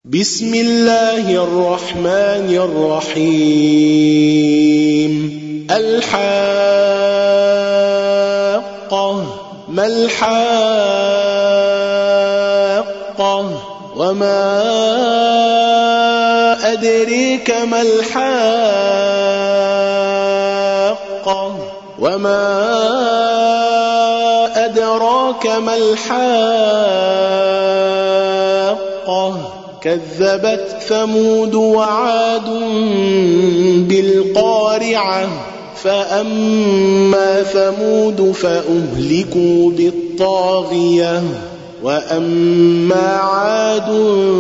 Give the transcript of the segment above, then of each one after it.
بسم الله الرحمن الرحيم. الحاقة ما الحاقة وما أدريك ما الحاقة وما أدراك ما الحاقة كذبت ثمود وعاد بالقارعة فأما ثمود فأهلكوا بالطاغية وأما عاد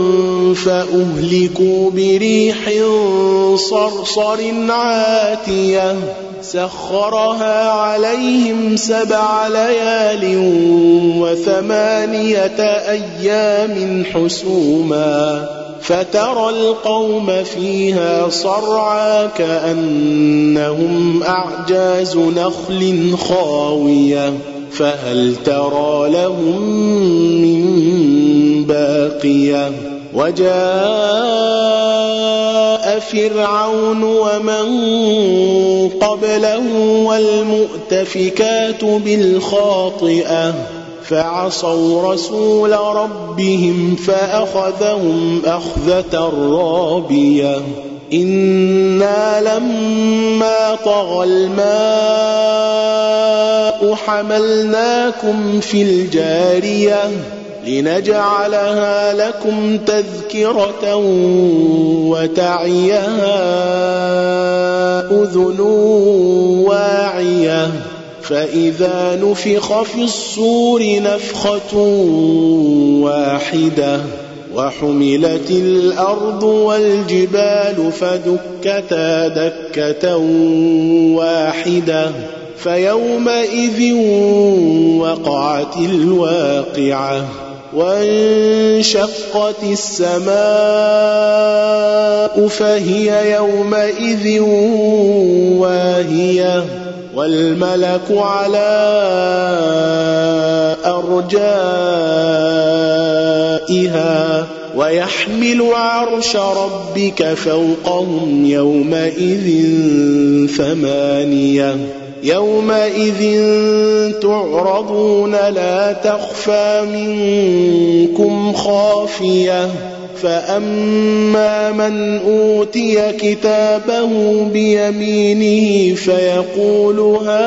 فأهلكوا بريح صرصر عاتية سخرها عليهم 7 ليال و8 أيام حسوما فترى القوم فيها صرعى كأنهم أعجاز نخل خاوية فهل ترى لهم من باقية وجاء فرعون ومن قبله والمؤتفكات بالخاطئة فعصوا رسول ربهم فأخذهم أخذة رابية إنا لما طغى الماء حملناكم في الجارية لنجعلها لكم تذكرة وتعيها أذن واعية فإذا نفخ في الصور نفخة واحدة وحملت الأرض والجبال فدكتا دكة واحدة فيومئذ وقعت الواقعة وانشقت السماء فهي يومئذ واهية والملك على أرجائها ويحمل عرش ربك فوقهم يومئذ 8 يومئذ تعرضون لا تخفى منكم خافية فأما من أوتي كتابه بيمينه فيقول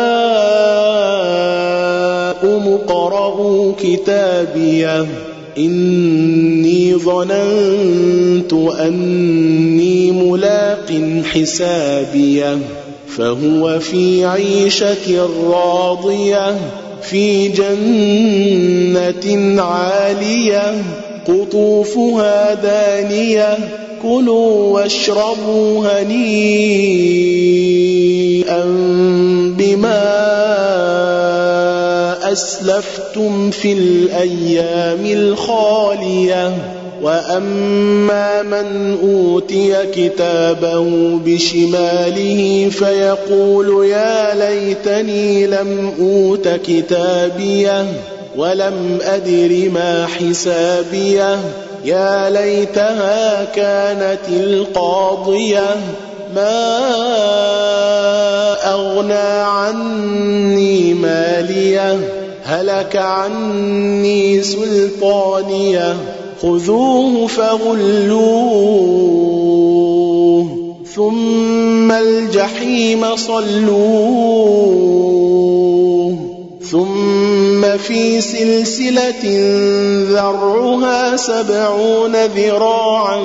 هاؤم اقرءوا كتابيه إني ظننت أني ملاق حسابيه فهو في عيشة راضية في جنة عالية قطوفها دانية كلوا واشربوا هنيئا بما أسلفتم في الأيام الخالية وأما من أوتي كتابه بشماله فيقول يا ليتني لم أوت كتابيه ولم أدر ما حسابيه يا ليتها كانت القاضية ما أغنى عني ماليه هلك عني سلطانيه خذوه فغلوه ثم الجحيم صلوه ثم في سلسلة ذرعها 70 ذراعا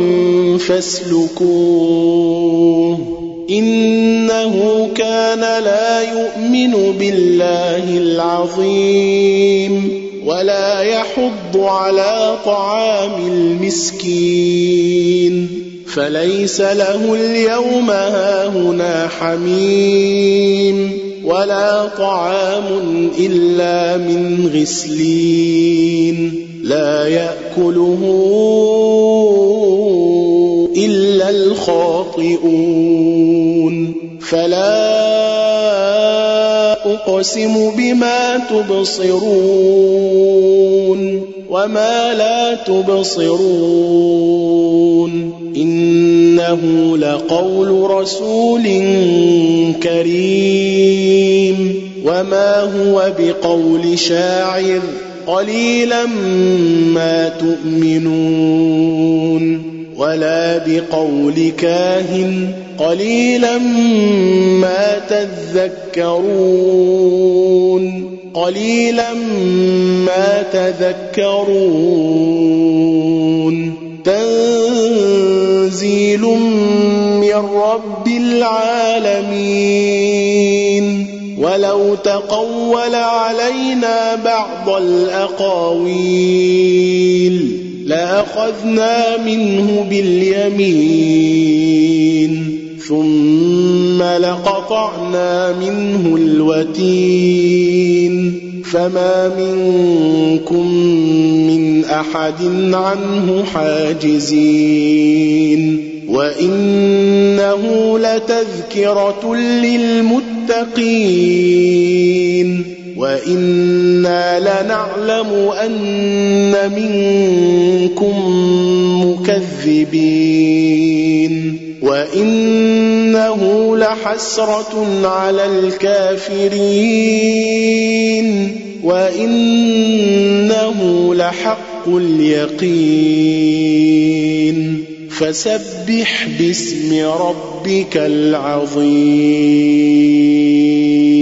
فاسلكوه إنه كان لا يؤمن بالله العظيم ولا يحض على طعام المسكين فليس له اليوم هاهنا حميم ولا طعام إلا من غسلين لا يأكله إلا الخاطئون فلا أقسم بما تبصرون وما لا تبصرون لقول رسول كريم وما هو بقول شاعر قليلا ما تؤمنون ولا بقول كاهن قليلا ما تذكرون تنزيل من رب العالمين ولو تقول علينا بعض الأقاويل لأخذنا منه باليمين ثم لقطعنا منه الوتين فما منكم من أحد عنه حاجزين وإنه لتذكرة للمتقين وإنا لنعلم أن منكم مكذبين وإنه لحسرة على الكافرين وإنه لحق اليقين فسبح باسم ربك العظيم.